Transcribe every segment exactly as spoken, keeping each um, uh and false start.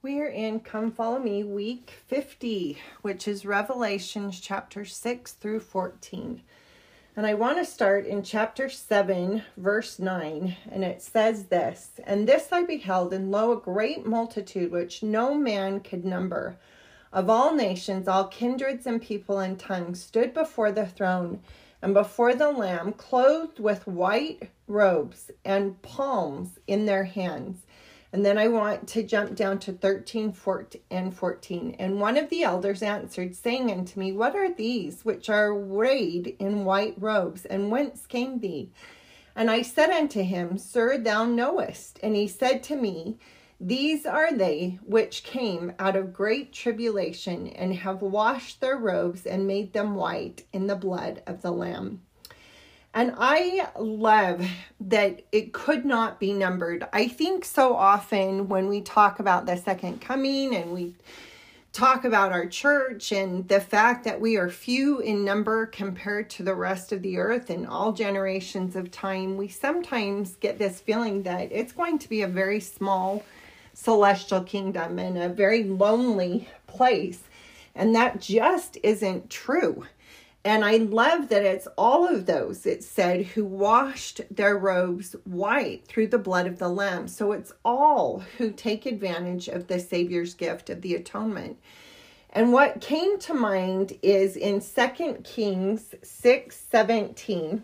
We're in Come Follow Me week fifty, which is Revelations chapter six through fourteen. And I want to start in chapter seven, verse nine, and it says this, "And this I beheld, and lo, a great multitude, which no man could number, of all nations, all kindreds and people and tongues, stood before the throne and before the Lamb, clothed with white robes and palms in their hands." And then I want to jump down to thirteen and fourteen. "And one of the elders answered, saying unto me, What are these which are arrayed in white robes, and whence came they? And I said unto him, Sir, thou knowest. And he said to me, These are they which came out of great tribulation, and have washed their robes and made them white in the blood of the Lamb." And I love that it could not be numbered. I think so often when we talk about the second coming and we talk about our church and the fact that we are few in number compared to the rest of the earth and all generations of time, we sometimes get this feeling that it's going to be a very small celestial kingdom and a very lonely place. And that just isn't true. And I love that it's all of those, it said, who washed their robes white through the blood of the Lamb. So it's all who take advantage of the Savior's gift of the atonement. And what came to mind is in Second Kings six seventeen.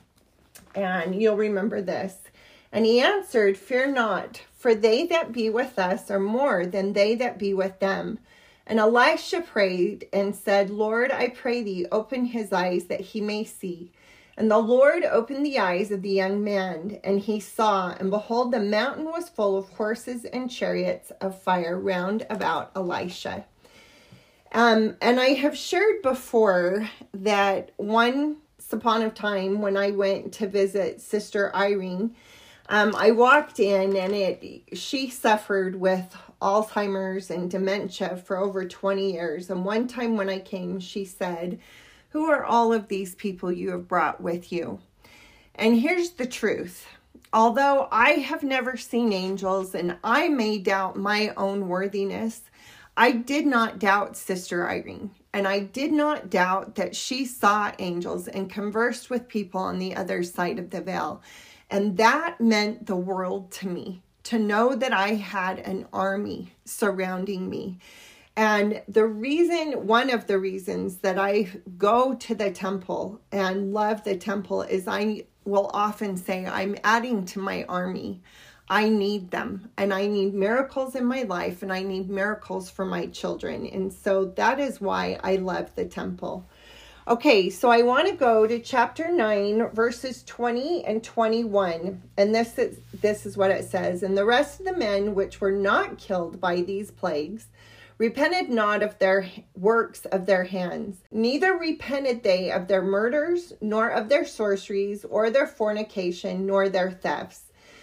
And you'll remember this. "And he answered, Fear not, for they that be with us are more than they that be with them. And Elisha prayed and said, Lord, I pray thee, open his eyes that he may see. And the Lord opened the eyes of the young man, and he saw, and behold, the mountain was full of horses and chariots of fire round about Elisha." Um, and I have shared before that once upon a time when I went to visit Sister Irene, Um, I walked in and it she suffered with Alzheimer's and dementia for over twenty years. And one time when I came, she said, "Who are all of these people you have brought with you?" And here's the truth. Although I have never seen angels and I may doubt my own worthiness, I did not doubt Sister Irene. And I did not doubt that she saw angels and conversed with people on the other side of the veil. And that meant the world to me, to know that I had an army surrounding me. And the reason, one of the reasons that I go to the temple and love the temple is I will often say, I'm adding to my army. I need them, and I need miracles in my life, and I need miracles for my children. And so that is why I love the temple. Okay, so I want to go to chapter nine, verses twenty and twenty-one. And this is, this is what it says. "And the rest of the men which were not killed by these plagues repented not of their works of their hands, neither repented they of their murders, nor of their sorceries, or their fornication, nor their thefts."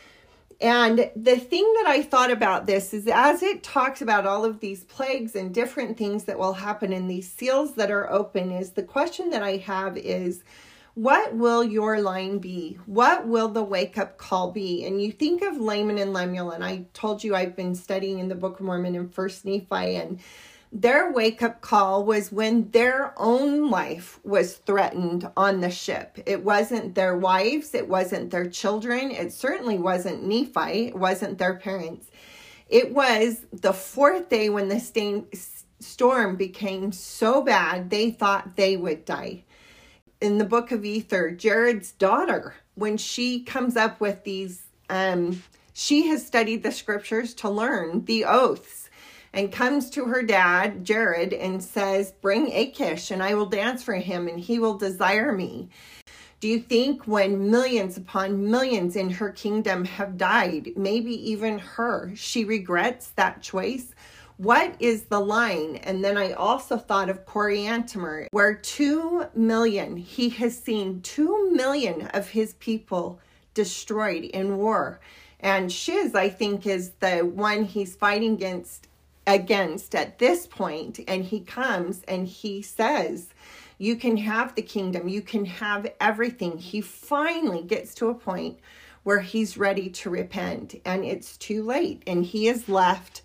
And the thing that I thought about this is as it talks about all of these plagues and different things that will happen in these seals that are open, is the question that I have is, what will your line be? What will the wake-up call be? And you think of Laman and Lemuel, and I told you I've been studying in the Book of Mormon and First Nephi, and their wake-up call was when their own life was threatened on the ship. It wasn't their wives. It wasn't their children. It certainly wasn't Nephi. It wasn't their parents. It was the fourth day when the stain, storm became so bad, they thought they would die. In the book of Ether, Jared's daughter, when she comes up with these, um, she has studied the scriptures to learn the oaths, and comes to her dad, Jared, and says, "Bring Achish, and I will dance for him, and he will desire me." Do you think when millions upon millions in her kingdom have died, maybe even her, she regrets that choice? What is the line? And then I also thought of Coriantumr, where two million, he has seen two million of his people destroyed in war. And Shiz, I think, is the one he's fighting against against at this point, and he comes and he says, you can have the kingdom, you can have everything. He finally gets to a point where he's ready to repent, and it's too late, and he is left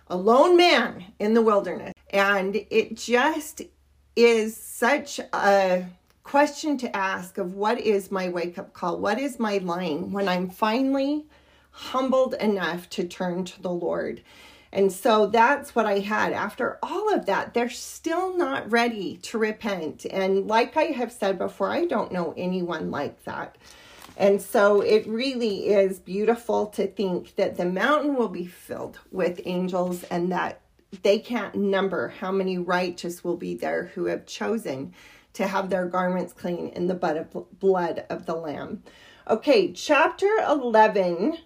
a lone man in the wilderness. And it just is such a question to ask of what is my wake-up call? What is my line when I'm finally humbled enough to turn to the Lord? And so that's what I had. After all of that, they're still not ready to repent. And like I have said before, I don't know anyone like that. And so it really is beautiful to think that the mountain will be filled with angels and that they can't number how many righteous will be there who have chosen to have their garments clean in the blood of the Lamb. Okay, chapter eleven,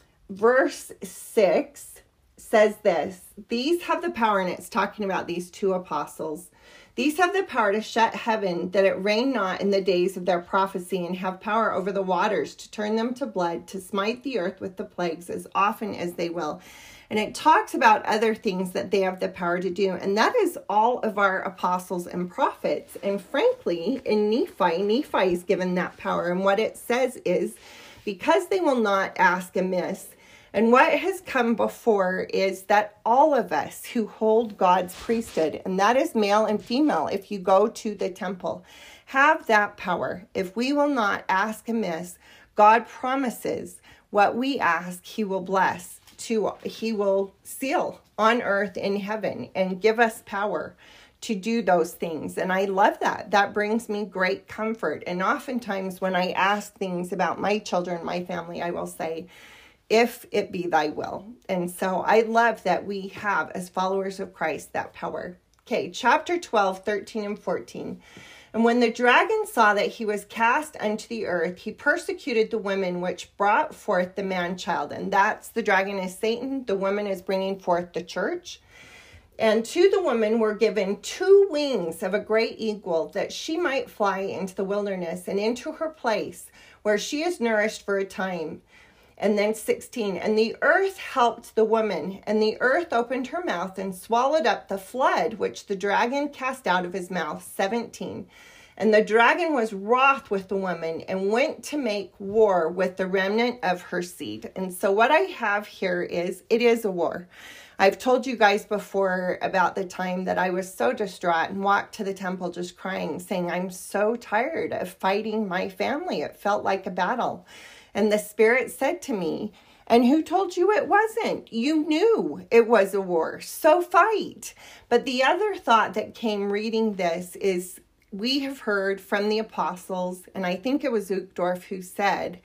verse six says this. These have the power, and it's talking about these two apostles. These have the power to shut heaven, that it rain not in the days of their prophecy, and have power over the waters to turn them to blood, to smite the earth with the plagues as often as they will. And it talks about other things that they have the power to do. And that is all of our apostles and prophets. And frankly, in Nephi, Nephi is given that power. And what it says is, because they will not ask amiss. And what has come before is that all of us who hold God's priesthood, and that is male and female, if you go to the temple, have that power. If we will not ask amiss, God promises what we ask, he will bless. To, he will seal on earth in heaven and give us power to do those things. And I love that. That brings me great comfort. And oftentimes when I ask things about my children, my family, I will say, if it be thy will. And so I love that we have, as followers of Christ, that power. Okay, chapter twelve, thirteen and fourteen. And when the dragon saw that he was cast unto the earth, he persecuted the women which brought forth the man-child. And that's, the dragon is Satan. The woman is bringing forth the church. And to the woman were given two wings of a great eagle, that she might fly into the wilderness and into her place, where she is nourished for a time. And then sixteen, and the earth helped the woman, and the earth opened her mouth and swallowed up the flood which the dragon cast out of his mouth. seventeen, and the dragon was wroth with the woman and went to make war with the remnant of her seed. And so what I have here is, it is a war. I've told you guys before about the time that I was so distraught and walked to the temple just crying, saying, I'm so tired of fighting my family. It felt like a battle. And the Spirit said to me, and who told you it wasn't? You knew it was a war, so fight. But the other thought that came reading this is, we have heard from the apostles, and I think it was Uchtdorf who said,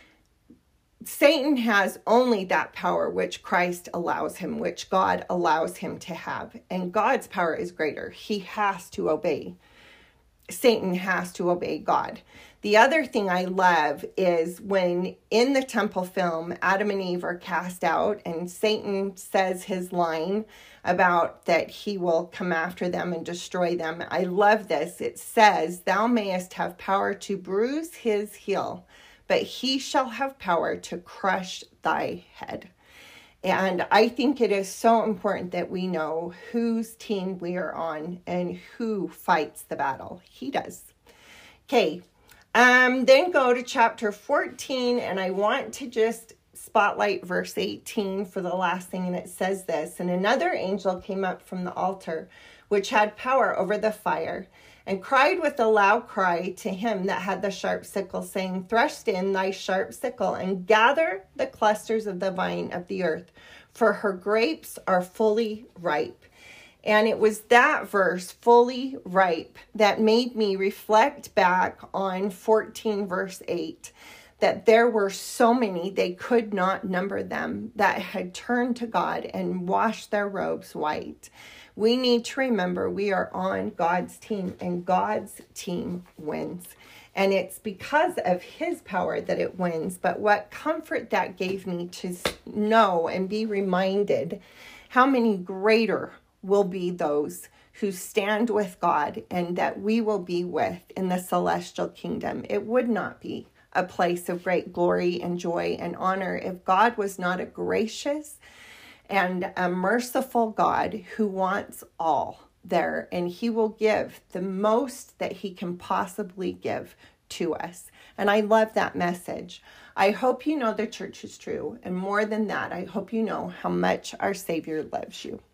Satan has only that power which Christ allows him, which God allows him to have. And God's power is greater. He has to obey. Satan has to obey God. The other thing I love is when in the temple film, Adam and Eve are cast out and Satan says his line about that he will come after them and destroy them. I love this. It says, thou mayest have power to bruise his heel, but he shall have power to crush thy head. And I think it is so important that we know whose team we are on and who fights the battle. He does. Okay. Um, then go to chapter fourteen, and I want to just spotlight verse eighteen for the last thing, and it says this, and another angel came up from the altar, which had power over the fire, and cried with a loud cry to him that had the sharp sickle, saying, thrust in thy sharp sickle, and gather the clusters of the vine of the earth, for her grapes are fully ripe. And it was that verse, fully ripe, that made me reflect back on fourteen verse eight, that there were so many, they could not number them, that had turned to God and washed their robes white. We need to remember we are on God's team, and God's team wins. And it's because of his power that it wins. But what comfort that gave me to know and be reminded how many greater will be those who stand with God and that we will be with in the celestial kingdom. It would not be a place of great glory and joy and honor if God was not a gracious and a merciful God who wants all there, and he will give the most that he can possibly give to us. And I love that message. I hope you know the church is true. And more than that, I hope you know how much our Savior loves you.